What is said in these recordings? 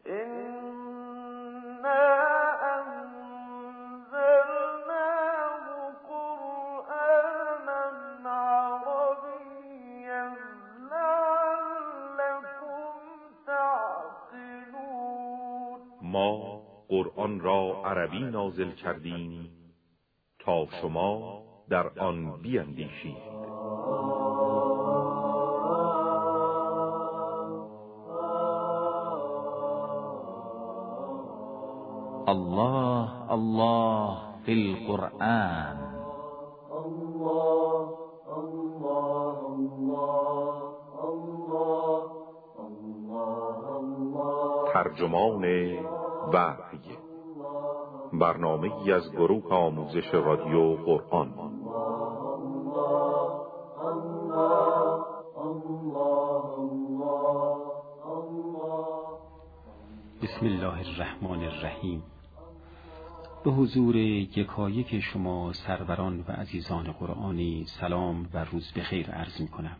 ما قرآن را عربی نازل کردیم تا شما در آن بیندیشید. الله الله فی القرآن. الله الله الله الله الله. ترجمان وحی، برنامه‌ای از گروه آموزش رادیو قرآن. بسم الله الرحمن الرحیم. به حضور یکایک شما سروران و عزیزان قرآنی سلام و روز بخیر عرض می کنم.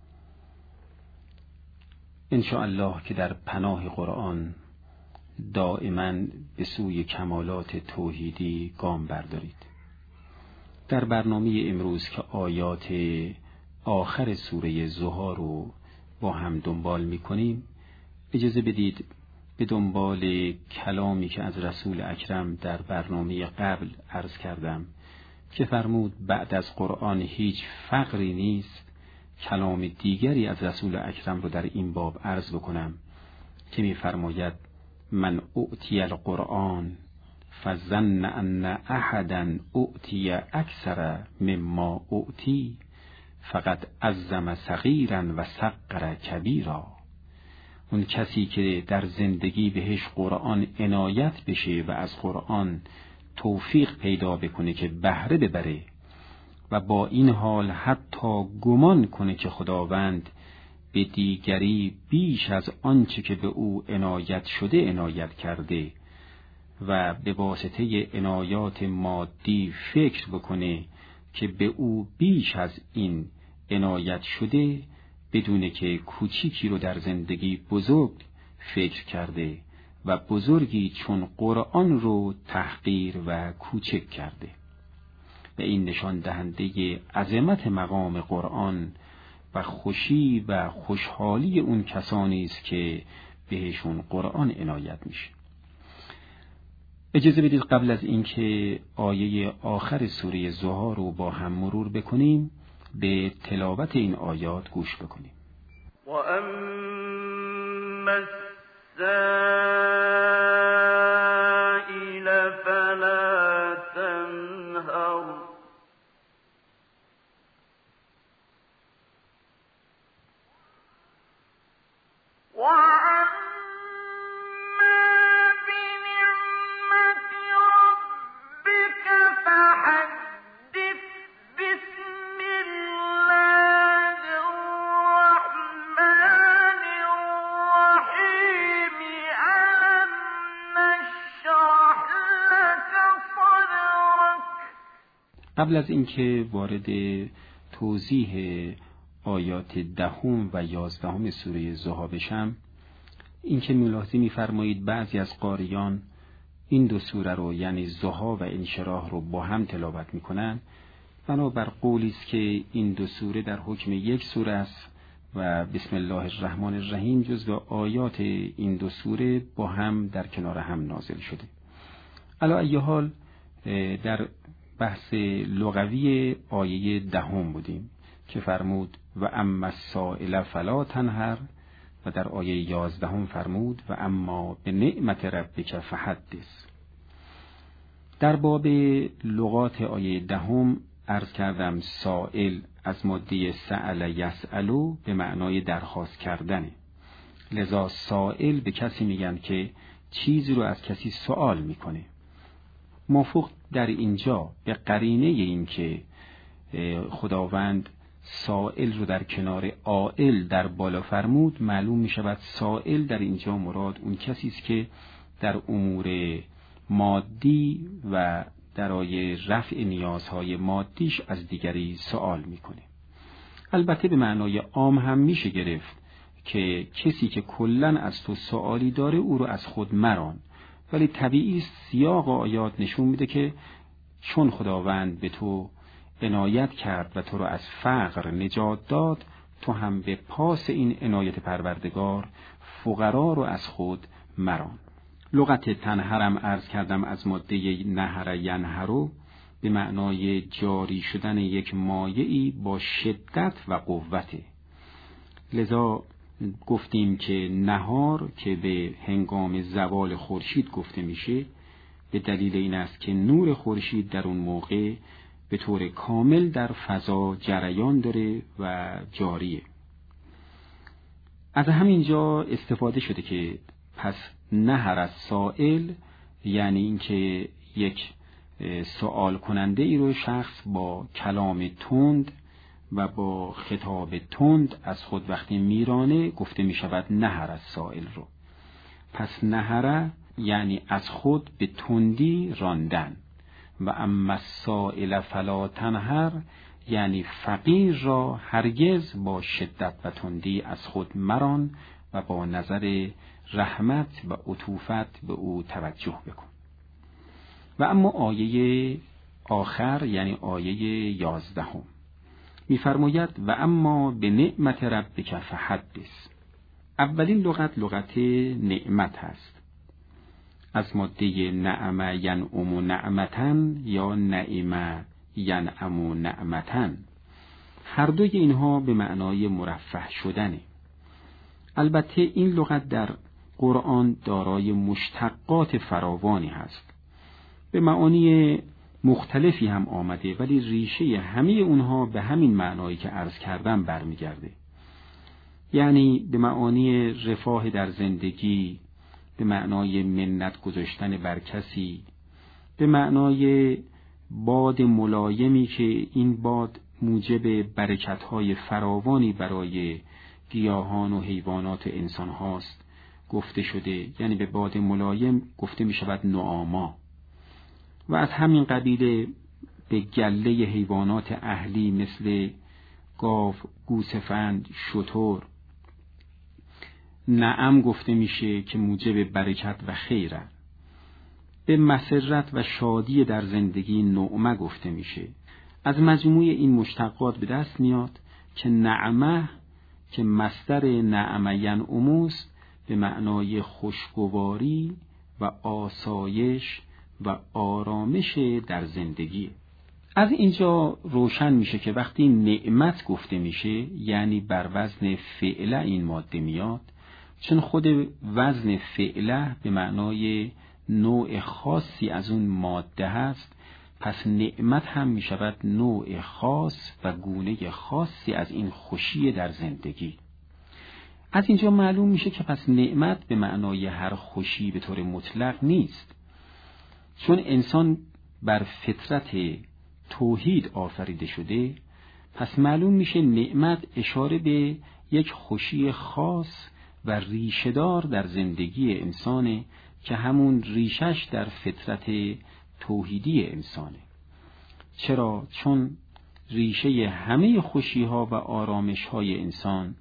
انشاءالله که در پناه قرآن دائما به سوی کمالات توحیدی گام بردارید. در برنامه امروز که آیات آخر سوره ضحی رو با هم دنبال می کنیم، اجازه بدید به دنبال کلامی که از رسول اکرم در برنامه قبل عرض کردم که فرمود بعد از قرآن هیچ فقری نیست، کلام دیگری از رسول اکرم رو در این باب عرض بکنم که می فرماید من اعطی القرآن فظن ان احدا اعطی اکثر مما اعطی فقد عظم صغیرا و صغر کبیرا. اون کسی که در زندگی بهش قرآن عنایت بشه و از قرآن توفیق پیدا بکنه که بهره ببره و با این حال حتی گمان کنه که خداوند به دیگری بیش از آنچه که به او عنایت شده عنایت کرده و به واسطه عنایات مادی فکر بکنه که به او بیش از این عنایت شده، بدونه که کوچیکی رو در زندگی بزرگ فکر کرده و بزرگی چون قرآن رو تحقیر و کوچک کرده. و این نشان دهنده عظمت مقام قرآن و خوشی و خوشحالی اون کسانی است که بهشون قرآن عنایت میشه. اجازه بدید قبل از اینکه آیه آخر سوره ضحی رو با هم مرور بکنیم به تلاوت این آیات گوش بکنیم. و اما السائل فلا تنهر و قبل از اینکه وارد توضیح آیات 10 و 11 سوره ضحی بشم، اینکه ملاحظه می‌فرمایید بعضی از قاریان این دو سوره رو یعنی ضحی و انشراح رو با هم تلاوت می‌کنن، بنابر قولی است که این دو سوره در حکم یک سوره است و بسم الله الرحمن الرحیم جزو آیات این دو سوره با هم در کنار هم نازل شده. علی ای حال در بحث لغوی آیه 10 بودیم که فرمود و اما السائل فلا تنهر و در آیه 11 فرمود و اما به نعمت ربک فحدث. در باب لغات آیه 10 عرض کردم سائل از ماده سأل یسألو به معنای درخواست کردنه، لذا سائل به کسی میگن که چیزی رو از کسی سوال میکنه. موافق در اینجا به قرینه این که خداوند سائل رو در کنار عائل در بالا فرمود، معلوم می شود سائل در اینجا مراد اون کسی است که در امور مادی و درای رفع نیازهای مادیش از دیگری سوال میکنه. البته به معنای عام هم میشه گرفت که کسی که کلن از تو سؤالی داره او رو از خود مران. ولی طبیعی سیاق آیات نشون میده که چون خداوند به تو عنایت کرد و تو رو از فقر نجات داد، تو هم به پاس این عنایت پروردگار فقرا رو از خود مران. لغت تنهرم عرض کردم از ماده نهر ینهرو به معنای جاری شدن یک مایعی با شدت و قوته. لذا گفتیم که نهار که به هنگام زوال خورشید گفته میشه به دلیل این است که نور خورشید در اون موقع به طور کامل در فضا جریان داره و جاریه. از همین جا استفاده شده که پس نهر از سائل یعنی اینکه یک سوال کننده ای رو شخص با کلام تند و با خطاب تند از خود وقتی میرانه گفته می شود نهر از سائل رو. پس نهره یعنی از خود به تندی راندن و اما السائل فلا تنهر یعنی فقیر را هرگز با شدت و تندی از خود مران و با نظر رحمت و عطوفت به او توجه بکن. و اما آیه آخر یعنی آیه 11 می‌فرماید و اما به نعمت ربک فحدث. اولین لغت نعمت هست، از ماده نعم ینعم نعمتن یا نعم ینعم نعمتن. هر دوی اینها به معنای مرفه شدنه. البته این لغت در قرآن دارای مشتقات فراوانی هست، به معانی مختلفی هم آمده، ولی ریشه همه اونها به همین معنایی که عرض کردم برمیگرده. یعنی به معانی رفاه در زندگی، به معنای منت گذاشتن بر کسی، به معنای باد ملایمی که این باد موجب برکت‌های فراوانی برای گیاهان و حیوانات و انسان هاست گفته شده. یعنی به باد ملایم گفته می شود نعاما. و از همین قبیل به گله حیوانات اهلی مثل گاو، گوسفند، شتر نعم گفته میشه که موجب برکت و خیره. به مسرت و شادی در زندگی نعمه گفته میشه. از مجموع این مشتقات به دست میاد که نعمه که مصدر نعمه ینعموست به معنای خوشگواری و آسایش و آرامش در زندگی. از اینجا روشن میشه که وقتی نعمت گفته میشه یعنی بر وزن فعله این ماده میاد، چون خود وزن فعله به معنای نوع خاصی از اون ماده هست، پس نعمت هم میشود نوع خاص و گونه خاصی از این خوشی در زندگی. از اینجا معلوم میشه که پس نعمت به معنای هر خوشی به طور مطلق نیست، چون انسان بر فطرت توحید آفریده شده. پس معلوم میشه نعمت اشاره به یک خوشی خاص و ریشه‌دار در زندگی انسانه که همون ریشش در فطرت توحیدی انسانه. چرا؟ چون ریشه همه خوشی‌ها و آرامش‌های انسان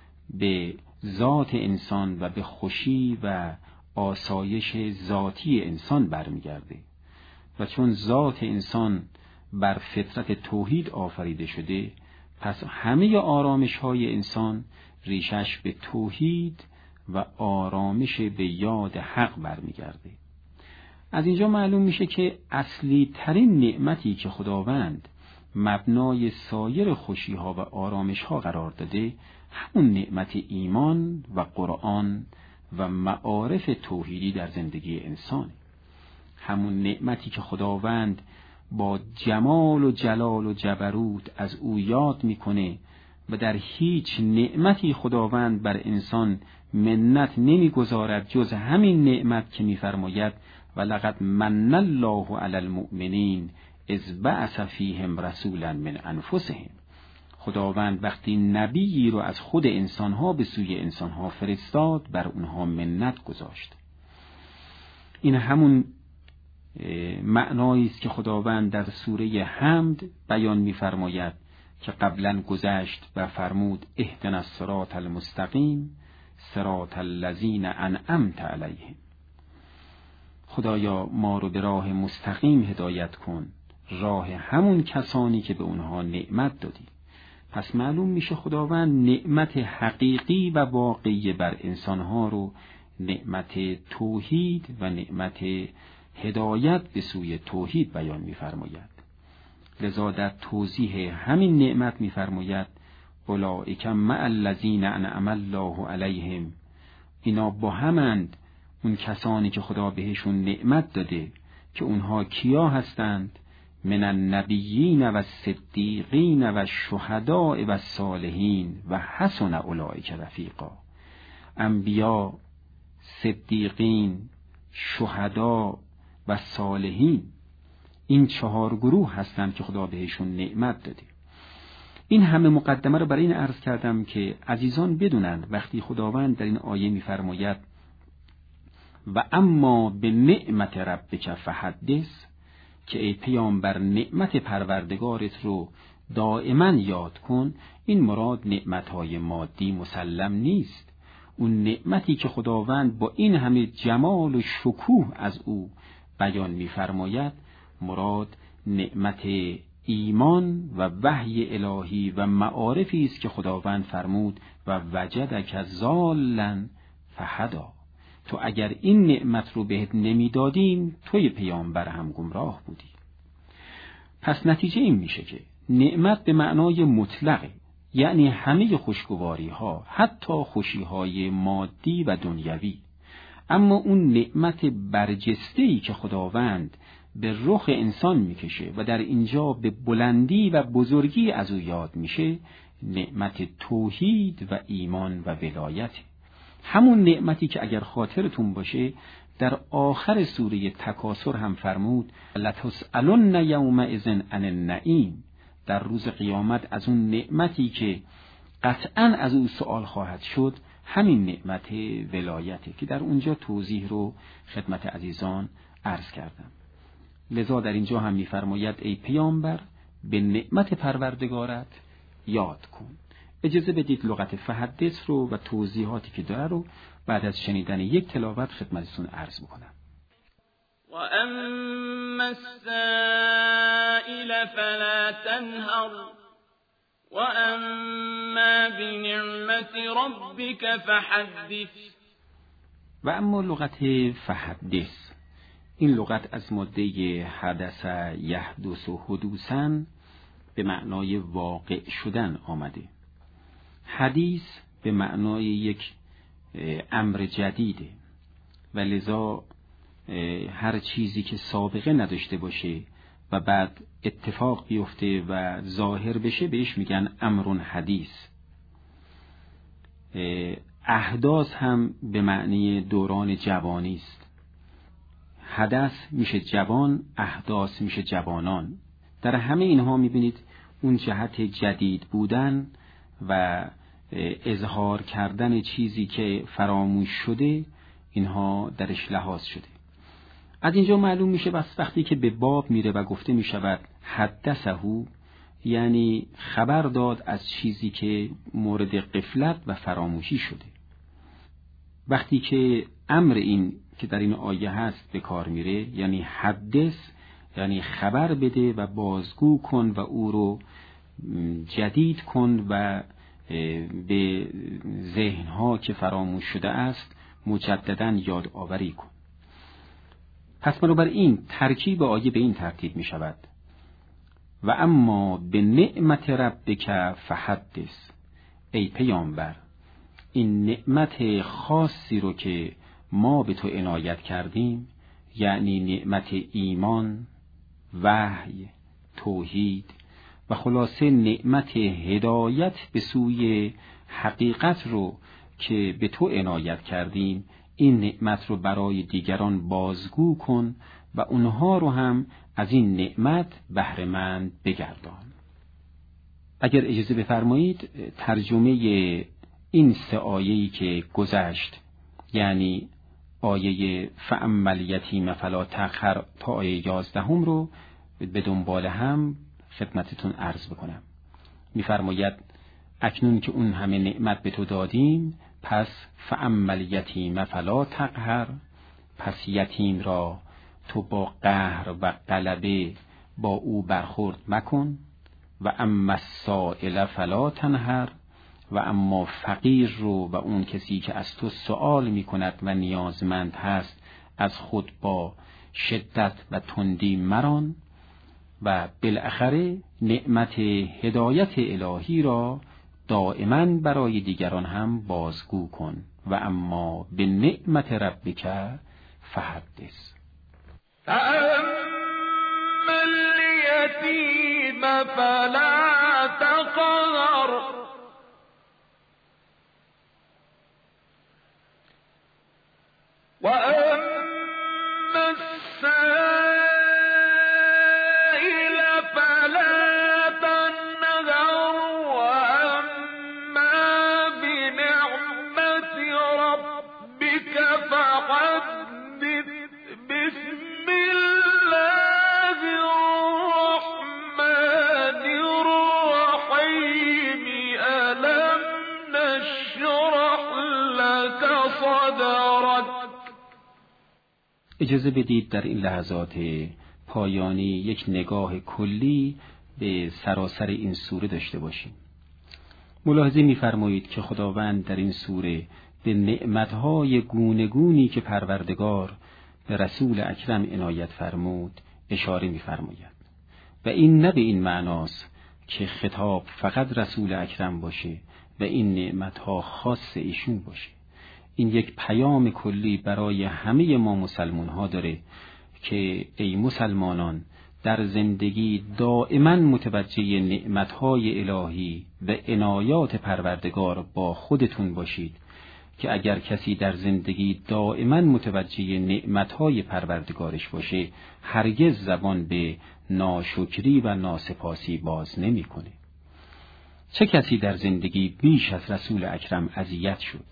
به ذات انسان و به خوشی و آسایش ذاتی انسان برمیگرده و چون ذات انسان بر فطرت توحید آفریده شده، پس همه آرامش‌های انسان ریشش به توحید و آرامش به یاد حق برمیگرده. از اینجا معلوم میشه که اصلی ترین نعمتی که خداوند مبنای سایر خوشی‌ها و آرامش‌ها قرار داده همون نعمت ایمان و قرآن و معارف توحیدی در زندگی انسان، همون نعمتی که خداوند با جمال و جلال و جبروت از او یاد میکنه و در هیچ نعمتی خداوند بر انسان منت نمیگذارد جز همین نعمت که میفرماید ولقد من الله علی المؤمنین اذ بعث فیهم رسولا من انفسهم. خداوند وقتی نبیی رو از خود انسانها به سوی انسانها فرستاد بر اونها منت گذاشت. این همون معنایی است که خداوند در سوره حمد بیان می‌فرماید که قبلا گذشت و فرمود اهدنا الصراط المستقیم صراط الذین انعمت علیهم. خدایا ما رو به راه مستقیم هدایت کن، راه همون کسانی که به اونها نعمت دادی. پس معلوم میشه خداوند نعمت حقیقی و واقعی بر انسانها رو نعمت توحید و نعمت هدایت به سوی توحید بیان می‌فرماید. لذا در توضیح همین نعمت می‌فرماید اولئک مع الذین انعم الله علیهم، اینا با همند اون کسانی که خدا بهشون نعمت داده، که اونها کیا هستند؟ من النبیین و الصدیقین و الشهداء و الصالحین و حسن اولئک رفیقا. انبیا، صدیقین، شهدا و صالحین، این 4 گروه هستند که خدا بهشون نعمت داده. این همه مقدمه رو برای این عرض کردم که عزیزان بدونند وقتی خداوند در این آیه می‌فرماید و اما به نعمت ربک فحدث، که ای پیامبر نعمت پروردگارت رو دائما یاد کن، این مراد نعمت‌های مادی مسلم نیست. اون نعمتی که خداوند با این همه جمال و شکوه از او بیان می‌فرماید، مراد نعمت ایمان و وحی الهی و معارفی است که خداوند فرمود و وجدک ضالا فهدا. تو اگر این نعمت رو بهت نمیدادیم توی پیامبر هم گمراه بودی. پس نتیجه این میشه که نعمت به معنای مطلقه، یعنی همه خوشگواری ها، حتی خوشی های مادی و دنیوی. اما اون نعمت برجسته‌ای که خداوند به رخ انسان میکشه و در اینجا به بلندی و بزرگی از او یاد میشه، نعمت توحید و ایمان و ولایت. همون نعمتی که اگر خاطرتون باشه در آخر سوره تکاثر هم فرمود لتسألن یومئذ عن النعیم، در روز قیامت از اون نعمتی که قطعاً از او سؤال خواهد شد، همین نعمت ولایته که در اونجا توضیح رو خدمت عزیزان عرض کردم. لذا در اینجا هم می‌فرماید ای پیامبر به نعمت پروردگارت یاد کن. اجازه بدید لغت فحدث رو و توضیحاتی که داره رو بعد از شنیدن یک تلاوت خدمتتون عرض بکنم. و اما السائل فلا تنهر و اما بنعمت ربک فحدث. و اما لغت فحدث، این لغت از ماده حدث یحدث و حدوثاً به معنای واقع شدن آمده. حدیث به معنای یک امر جدیده و لذا هر چیزی که سابقه نداشته باشه و بعد اتفاق بیفته و ظاهر بشه بهش میگن امر حدیث. احداث هم به معنی دوران جوانی است. حدث میشه جوان، احداث میشه جوانان. در همه اینها میبینید اون جهت جدید بودن و اظهار کردن چیزی که فراموش شده، اینها درش لحاظ شده. از اینجا معلوم میشه بس وقتی که به باب میره و گفته میشود حدثه، یعنی خبر داد از چیزی که مورد غفلت و فراموشی شده. وقتی که امر این که در این آیه هست به کار میره، یعنی حدث، یعنی خبر بده و بازگو کن و او رو جدید کن و به ذهنها که فراموش شده است مجدداً یاد آوری کن. پس بنابراین ترکیب آیه به این ترتیب می شود و اما به نعمت ربک فحدث. ای پیامبر این نعمت خاصی رو که ما به تو عنایت کردیم، یعنی نعمت ایمان، وحی، توحید و خلاصه نعمت هدایت به سوی حقیقت رو که به تو عنایت کردیم، این نعمت رو برای دیگران بازگو کن و اونها رو هم از این نعمت بهره مند بگردان. اگر اجازه بفرمایید ترجمه این 3 آیه‌ای که گذشت، یعنی آیه فاما الیتیم فلا تقهر تا آیه 11 رو به دنبال هم خدمتتون عرض بکنم. می‌فرماید اکنون که اون همه نعمت به تو دادیم، پس فاما الیتیم فلا تقهر، پس یتیم را تو با قهر و غلبه با او برخورد مکن. و اما السائل فلا تنهر، و اما فقیر رو و اون کسی که از تو سؤال می کند و نیازمند هست از خود با شدت و تندی مران. و بالاخره نعمت هدایت الهی را دائما برای دیگران هم بازگو کن. و اما به نعمت ربک فحدث. فأما اليتيم فلا تقهر وأما السائل فلا تنهر وأما بنعمة ربك فحدث. بسم الله الرحمن الرحيم. ألم نشرح لك صدرك. اجازه بدید در این لحظات پایانی یک نگاه کلی به سراسر این سوره داشته باشیم. ملاحظه می‌فرمایید که خداوند در این سوره به نعمت‌های گونه‌گونی که پروردگار به رسول اکرم عنایت فرمود اشاره می‌فرماید و این نه به این معناست که خطاب فقط رسول اکرم باشه و این نعمت‌ها خاص ایشون باشه. این یک پیام کلی برای همه ما مسلمان‌ها داره که ای مسلمانان در زندگی دائما متوجه نعمت‌های الهی و عنایات پروردگار با خودتون باشید که اگر کسی در زندگی دائما متوجه نعمت‌های پروردگارش باشه هرگز زبان به ناشکری و ناسپاسی باز نمی‌کنه. چه کسی در زندگی بیش از رسول اکرم اذیت شد؟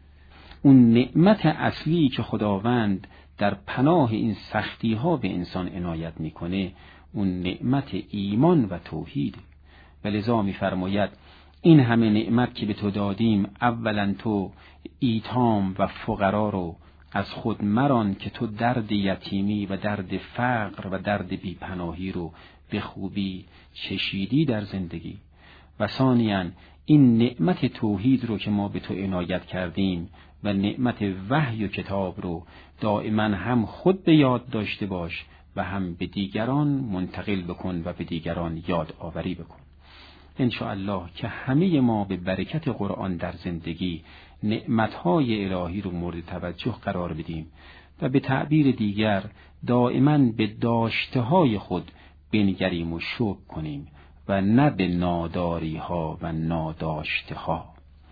اون نعمت اصلی که خداوند در پناه این سختی ها به انسان عنایت میکنه اون نعمت ایمان و توحید. ولذا میفرماید این همه نعمت که به تو دادیم اولا تو ایتام و فقرا رو از خود مران که تو درد یتیمی و درد فقر و درد بیپناهی رو به خوبی چشیدی در زندگی. و ثانیاً این نعمت توحید رو که ما به تو عنایت کردیم و نعمت وحی و کتاب رو دائما هم خود به یاد داشته باش و هم به دیگران منتقل بکن و به دیگران یاد آوری بکن. انشاءالله که همه ما به برکت قرآن در زندگی نعمتهای الهی رو مورد توجه قرار بدیم و به تعبیر دیگر دائما به داشته‌های خود بنگریم و شکر کنیم و نه به ناداری‌ها و ناداشته‌ها.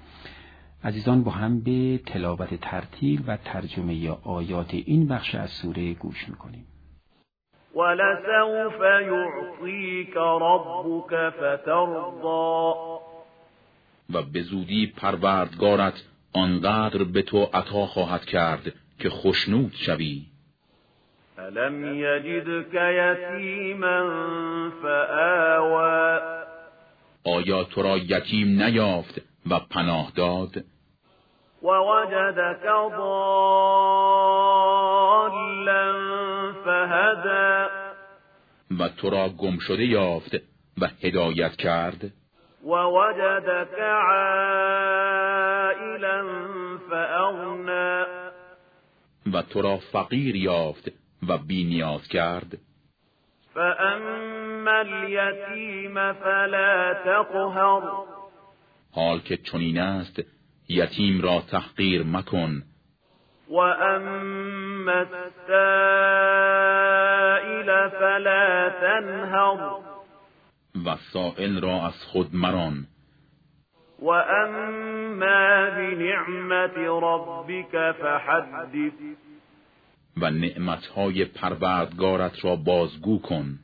عزیزان با هم به تلاوت ترتیل و ترجمه آیات این بخش از سوره گوش می‌کنیم. ولسوف يعطيك ربك فترضى. و به زودی پروردگارت آنقدر به تو عطا خواهد کرد که خوشنود شوی. ألم يجدك يتيما فآوى. آیا تو را یتیم نیافت و پناه داد؟ ووجدك ضالا فهدى. و تو را گم شده یافت و هدایت کرد. ووجدك عائلا فأغنى. و تو را فقیر یافت و بی نیاز کرد. فأما اليتيم فلا تقهر. حال که چنین است یتیم را تحقیر مکن. وأما السائل فلا تنهر. و سائل را از خود مران. وأما بنعمت ربك فحدث. و نعمتهای پروردگارت را بازگو کن.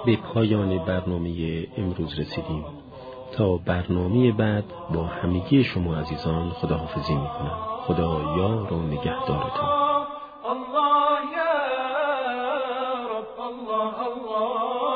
به پایان برنامه امروز رسیدیم. تا برنامه بعد با همگی شما عزیزان خداحافظی میکنم. خدا یار و نگهدارتان. الله یا رب الله الله